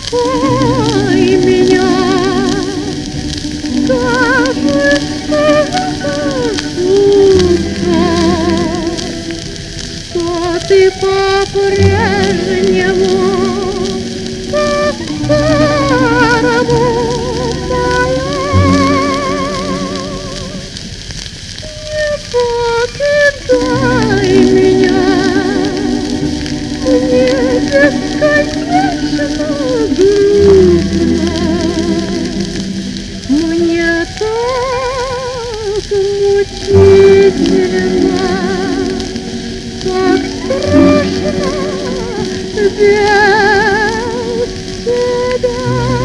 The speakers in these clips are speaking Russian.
успокой меня. Кажется, что ты по-прежнему по-старому моя. Не покидай меня, мне бесконечно грустно, мне так мучительно, так страшно без тебя.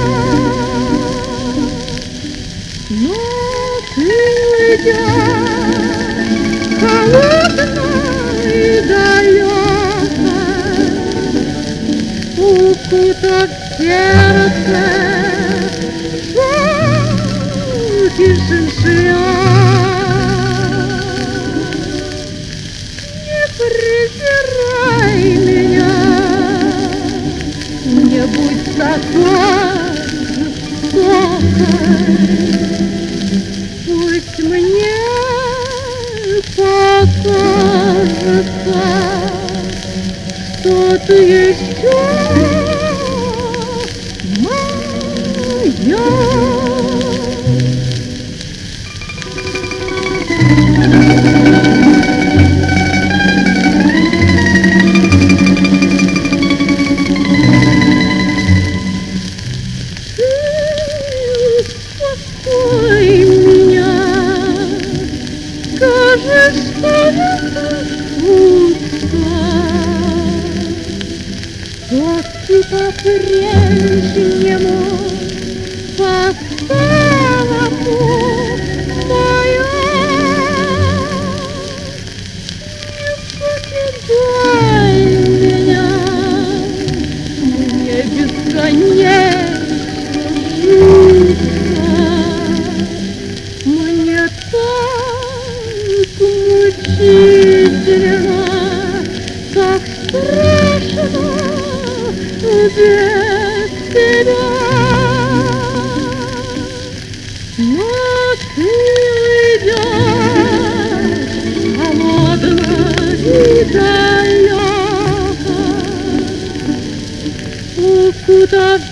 Но ты уйдешь холодно и далеко, укутав сердце шелки слез. Не презирай меня, не будь такой жестокой. Пусть мне покажется, что ты еще моя. Успокой меня, скажи, что это шутка, что ты по-прежнему по-старому моя. Не покидай меня, мне бесконечно жутко, мне так мучительно, так страшно без тебя. Но ты уйдешь холодно и далеко, укутав